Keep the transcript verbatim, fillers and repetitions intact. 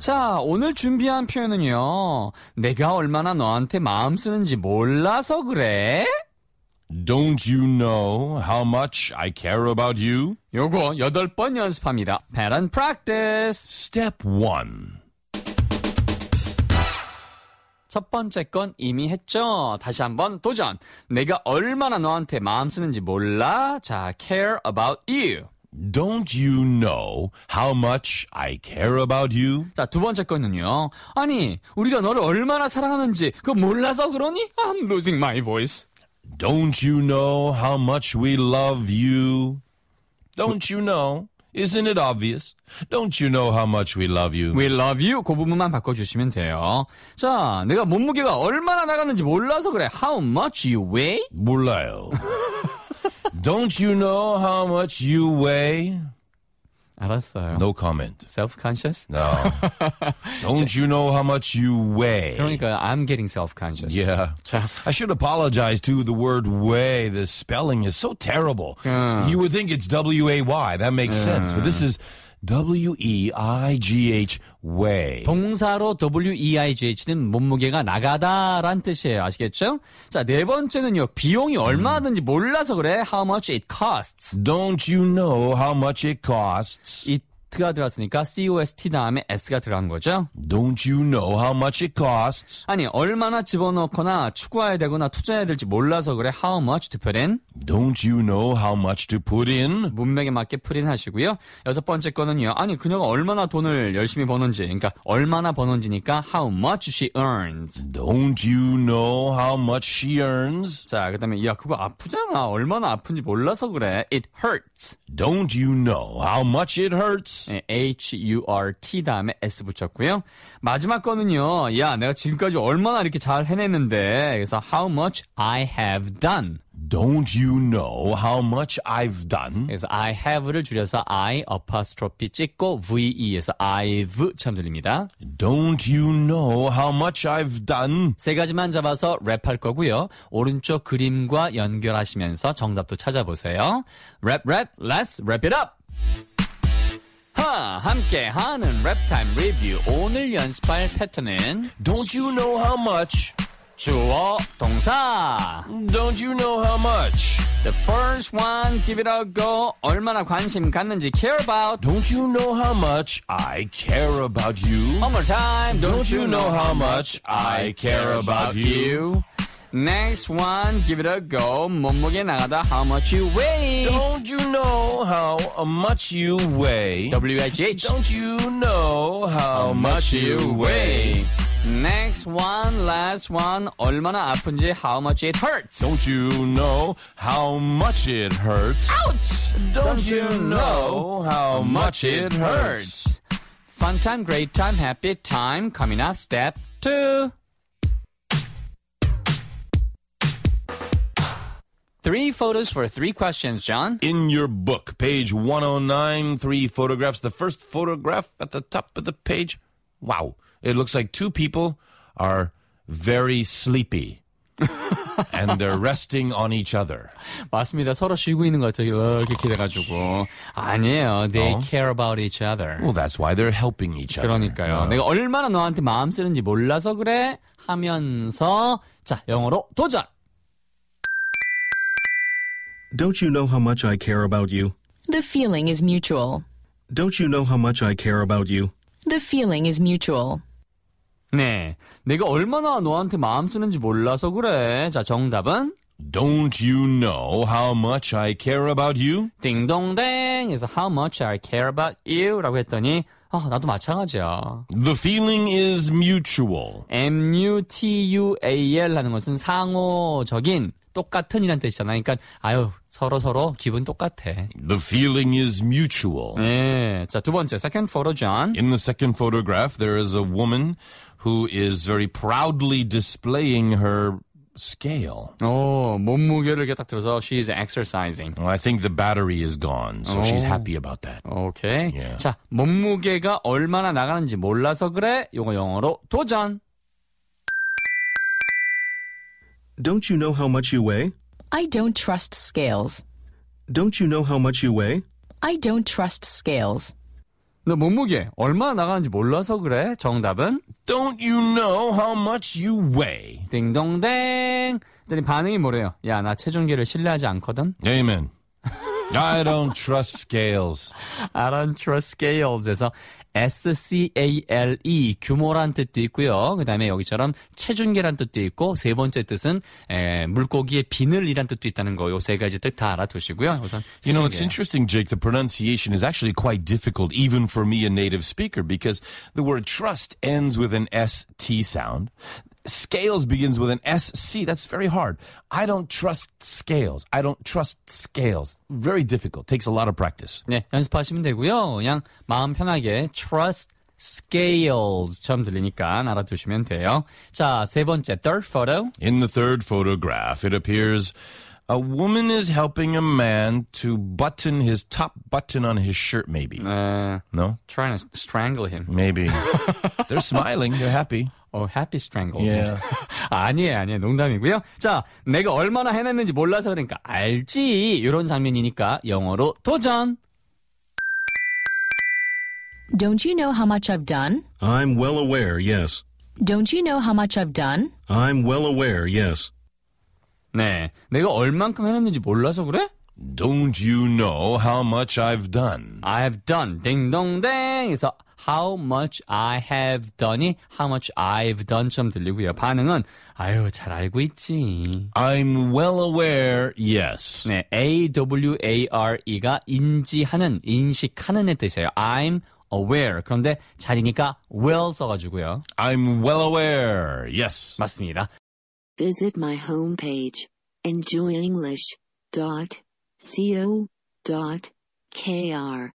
자, 오늘 준비한 표현은요. 내가 얼마나 너한테 마음 쓰는지 몰라서 그래? Don't you know how much I care about you? 요거 여덟 번 연습합니다. Pattern practice. Step one. 첫 번째 건 이미 했죠? 다시 한번 도전. 내가 얼마나 너한테 마음 쓰는지 몰라? 자, care about you. Don't you know how much I care about you? 자, 두 번째 거는요. 아니, 우리가 너를 얼마나 사랑하는지 그거 몰라서 그러니? I'm losing my voice. Don't you know how much we love you? Don't you know? Isn't it obvious? Don't you know how much we love you? We love you. 그 부분만 바꿔주시면 돼요. 자, 내가 몸무게가 얼마나 나가는지 몰라서 그래. How much you weigh? 몰라요. Don't you know how much you weigh? 알았어요. No comment. Self-conscious? No. Don't you know how much you weigh? 그러니까 I'm getting self-conscious. Yeah. 자, I should apologize to the word weigh. The spelling is so terrible. Yeah. You would think it's W A Y. That makes Yeah. sense. But this is W E I G H, weigh. 동사로 W E I G H는 몸무게가 나가다란 뜻이에요. 아시겠죠? 자, 네 번째는요. 비용이 얼마든지 몰라서 그래. How much it costs. Don't you know how much it costs? it가 들어갔으니까 C O S T 다음에 S가 들어간 거죠. Don't you know how much it costs? 아니, 얼마나 집어넣거나 추가해야 되거나 투자해야 될지 몰라서 그래. How much to put in? Don't you know how much to put in? 문맥에 맞게 풀인 하시고요. 여섯 번째 거는요. 아니, 그녀가 얼마나 돈을 열심히 버는지, 그러니까 얼마나 버는지니까 how much she earns. Don't you know how much she earns? 자, 그 다음에 야, 그거 아프잖아. 얼마나 아픈지 몰라서 그래. It hurts. Don't you know how much it hurts? 네, H U R T 다음에 S 붙였고요. 마지막 거는요. 야, 내가 지금까지 얼마나 이렇게 잘 해냈는데. 그래서 how much I have done. Don't you know how much I've done? 그래서 I have를 줄여서 I apostrophe 찍고 V에서 I've처럼 들립니다. Don't you know how much I've done? 세 가지만 잡아서 랩할 거고요. 오른쪽 그림과 연결하시면서 정답도 찾아보세요. 랩, 랩, let's wrap it up! 하, 함께 하는 랩타임 리뷰. 오늘 연습할 패턴은 Don't you know how much? 주어, 동사. Don't you know how much? The first one, give it a go. 얼마나 관심 갖는지 care about. Don't you know how much I care about you? One more time. Don't you know how much I care about you? Next one, give it a go. 몸무게 나가다 how much you weigh. Don't you know how much you weigh? W I G H. Don't you know how much you weigh? Next one, last one. 얼마나 아픈지 how much it hurts. Don't you know how much it hurts? Ouch! Don't you know how much it hurts? Fun time, great time, happy time. Coming up, step two. Three photos for three questions, John. In your book, page one oh nine, three photographs. The first photograph at the top of the page. Wow. It looks like two people are very sleepy. And they're resting on each other. 맞습니다. 서로 쉬고 있는 것 같아요. 이렇게 기대가지고. 아니에요. They 어? care about each other. Well, that's why they're helping each other. 그러니까요. Uh, 내가 얼마나 너한테 마음 쓰는지 몰라서 그래 하면서 자, 영어로 도전. Don't you know how much I care about you? The feeling is mutual. Don't you know how much I care about you? The feeling is mutual. 네, 내가 얼마나 너한테 마음 쓰는지 몰라서 그래. 자, 정답은 Don't you know how much I care about you? 딩동댕. 그래서 how much I care about you 라고 했더니 아, 나도 마찬가지야. The feeling is mutual. M U T U A L 하는 것은 상호적인 똑같은 이란 뜻이잖아요. 그러니까 아유 서로 서로 기분 똑같아. The feeling is mutual. 네, 자, 두 번째 second photo, John. In the second photograph, there is a woman who is very proudly displaying her scale. 오, 몸무게를 이렇게 딱 들어서 she is exercising. Well, I think the battery is gone, so she's Oh. happy about that. 오케이. Yeah. 자, 몸무게가 얼마나 나가는지 몰라서 그래. 요거 영어로 도전. Don't you know how much you weigh? I don't trust scales. Don't you know how much you weigh? I don't trust scales. 너 몸무게 얼마나 나가는지 몰라서 그래? 정답은 Don't you know how much you weigh? 띵동댕. 그랬더니 반응이 뭐래요? 야, 나 체중계를 신뢰하지 않거든. Amen. I don't trust scales. I don't trust scales에서 S C A L E 규모란 뜻도 있고요. 그 다음에 여기처럼 체중계란 뜻도 있고 세 번째 뜻은 에, 물고기의 비늘이란 뜻도 있다는 거. 요 세 가지 뜻 다 알아두시고요. 우선 You know, it's 체중계. interesting, Jake. The pronunciation is actually quite difficult, even for me, a native speaker, because the word trust ends with an S T sound. Scales begins with an S C. That's very hard. I don't trust scales. I don't trust scales. Very difficult. Takes a lot of practice. 네, 연습하시면 되고요. 그냥 마음 편하게 trust scales처럼 들리니까 알아두시면 돼요. 자, 세 번째 third photo. In the third photograph, it appears a woman is helping a man to button his top button on his shirt, maybe. 에, No? trying to strangle him. Maybe. They're smiling. They're happy. Oh, happy strangle. Yeah. 아니에요, 아니에요. 농담이고요. 자, 내가 얼마나 해냈는지 몰라서 그러니까 알지. 이런 장면이니까 영어로 도전. Don't you know how much I've done? I'm well aware, yes. Don't you know how much I've done? I'm well aware, yes. 네, 내가 얼만큼 해냈는지 몰라서 그래? Don't you know how much I've done? I have done. 딩동댕. 그래서 how much I have done이 how much I've done처럼 들리고요. 반응은 아유, 잘 알고 있지. I'm well aware, yes. 네, A W A R E가 인지하는, 인식하는의 뜻이에요. I'm aware. 그런데 잘이니까 well 써가지고요. I'm well aware, yes. 맞습니다. Visit my homepage, enjoy english dot co dot k r.